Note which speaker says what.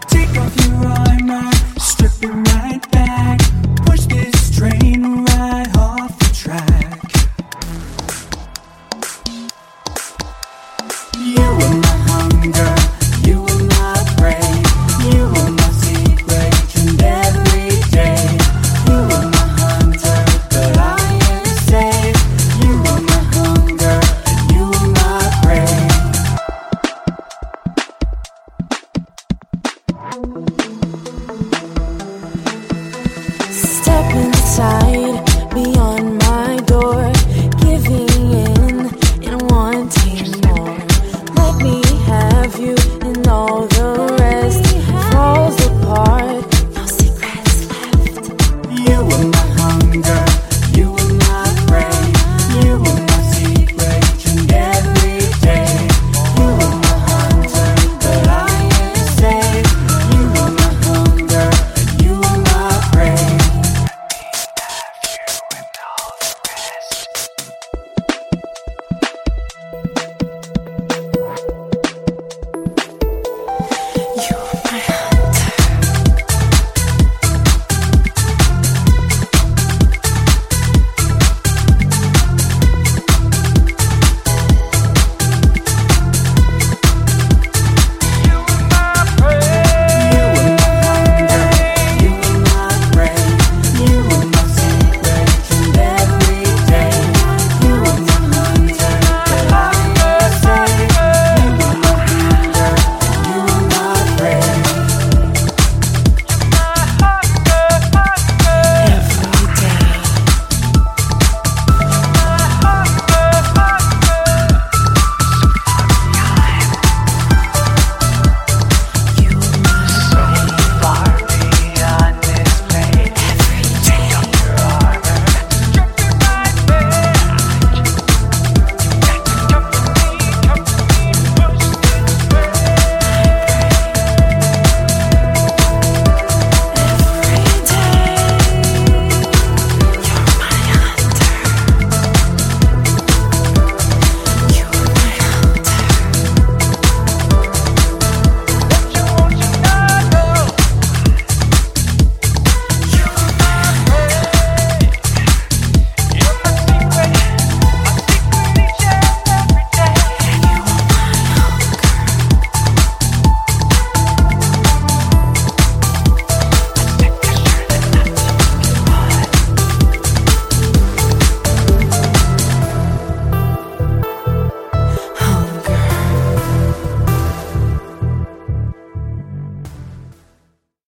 Speaker 1: Take off your armor, strip it right back. Push this train right off the track. You are my hunger, you are my prey. You are my secret and every day. You are my hunter, but I am safe. You are my hunger, and you are my prey.
Speaker 2: Step inside.